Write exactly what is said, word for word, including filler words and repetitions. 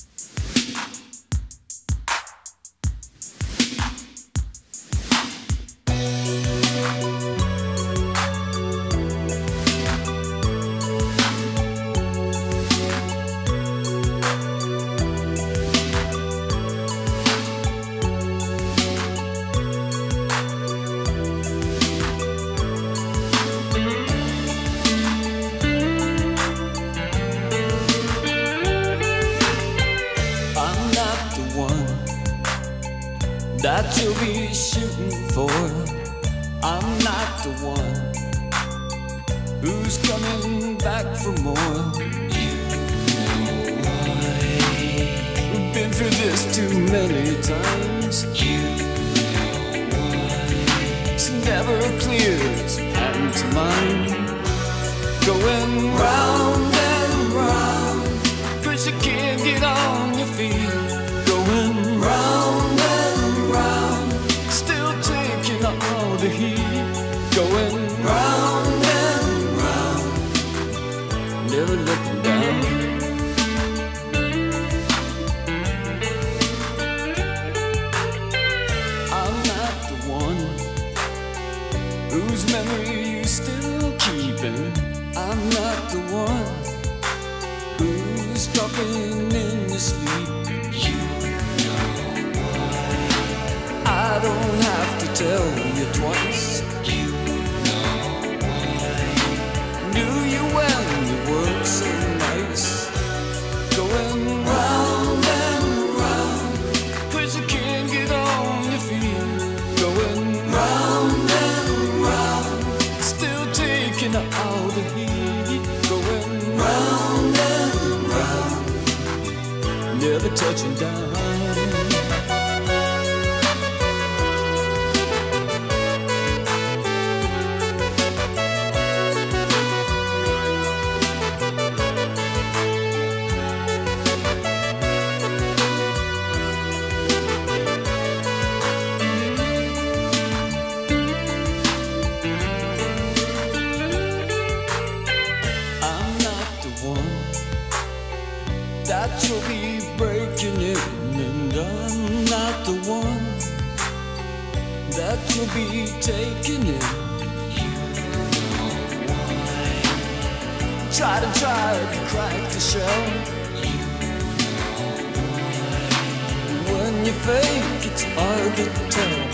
That you'll be shooting for. I'm not the one who's coming back for more. You know why. We've been through this too many times. You know why. It's never clear as pantomime, going round and round, 'cause you can't get on your feet. Going round and round, still taking all the heat. Going round and round, never looking down. I'm not the one whose memory you still keeping. I'm not the one who's dropping in your sleep. I don't have to tell you twice. You know why. Knew you when you were so nice. Going round and round, 'cause you can't get on your feet. Going round and round, still taking all the heat. Going round and round, never touching down. That you'll be breaking in, and I'm not the one that you'll be taking in. You know why. Try to try to crack the shell. You know why. When you fake, it's hard to tell.